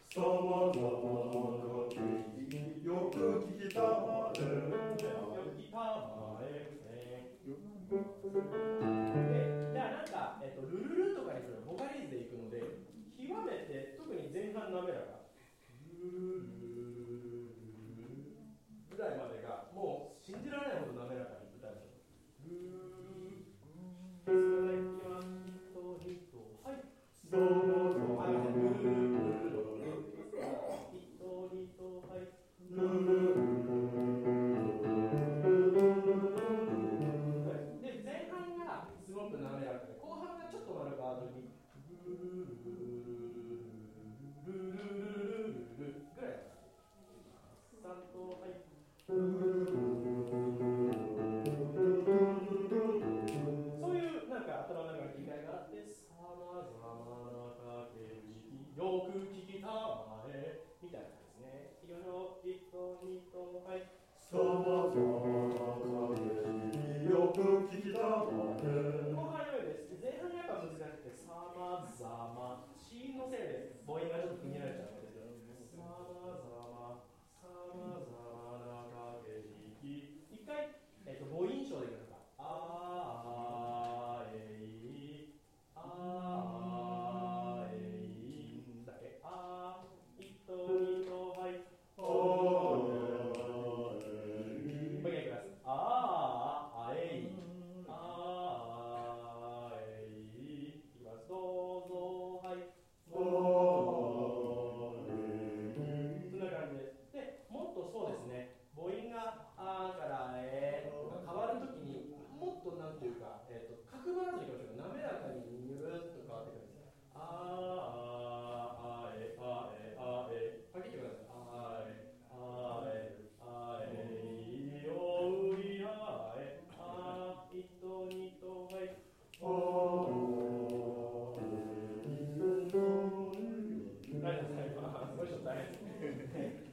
さまざまな景色よく聞きたまえよく聞きたまえじゃあなんか、ルルルとかにするボカリーズでいくので、極めて特に前半滑らかルルルルルぐらいまでがもう信じられないほど滑らかに歌う。ルルルルそれでいきます。はい。 さまざまなルルルルルはい。 ルルルで前半がすごく滑らかで、後半がちょっと丸くアドリブルルルルルルルルルぐらい3とはい。そういうなんか頭の中に理解があって、さまざまなかけるよく聞きたまえみたいなですね。いきましょう。1と2とはい。 さまざまな景色よく聞きたまえ後半よりです。前半やっぱ難しくて、さまざま、子音のせいで母音がちょっと区切られちゃうので、さまざま、さまざまなかけり。一回、母音章でいきますか。あーえい、あーえいだけ。あー、1と2とはい。もう一回いきます。あーあえい。あえいいきます。どうぞはい。そんな感じです。で、もっとそうですね、母音があからとか変わるときにもっとなんていうか、角張らずにいきましょうか。滑らかにゆるっと変わってくるんです。あえあえあえはっきり言ってください。あえあえあえよいあえあいとにとはい。ありがとうございます。ご一緒大変ですね。